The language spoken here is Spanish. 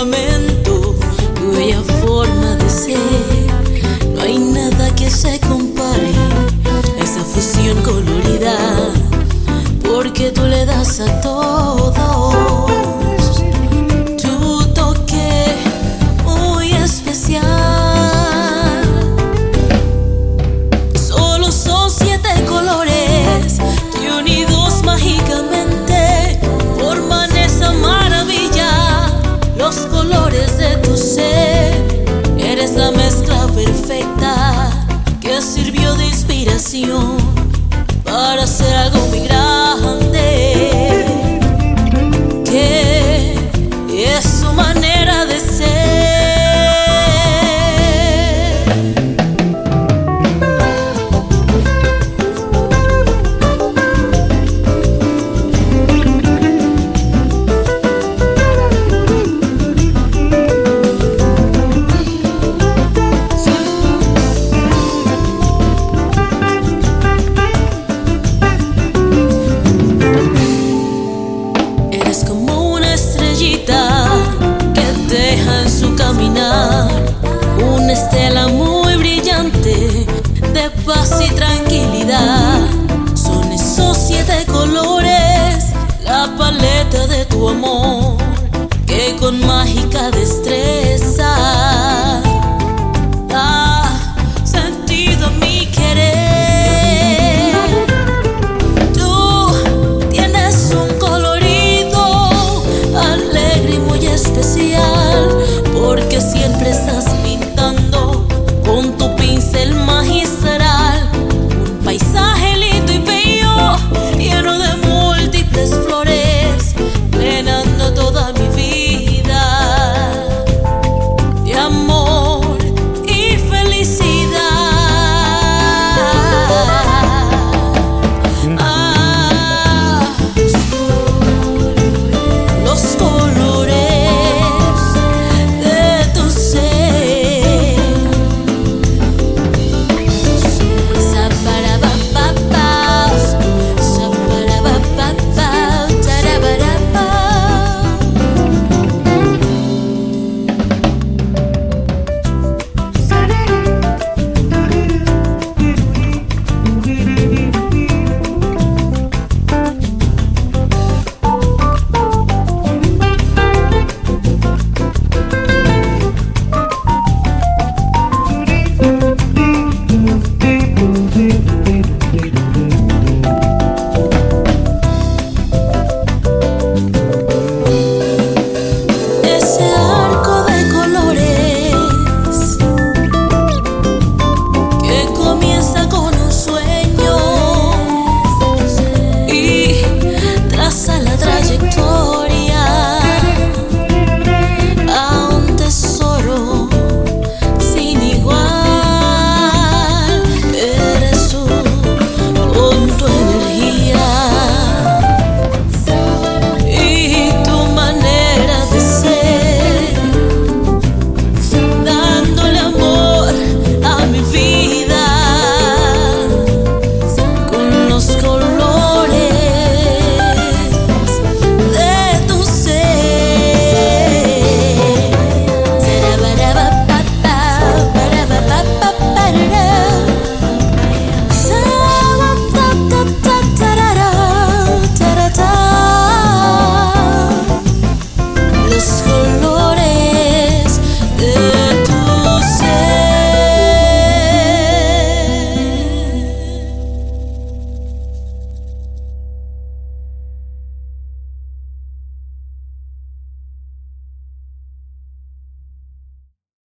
temperamento, tuya forma de ser. No hay nada que se compare a esa fusión colorida, porque tú le das a todos tu toque muy especial. Solo son 7 colores que unidos mágicamente forman esa maravilla, los colores de tu ser. Eres la mezcla perfecta que sirvió de inspiración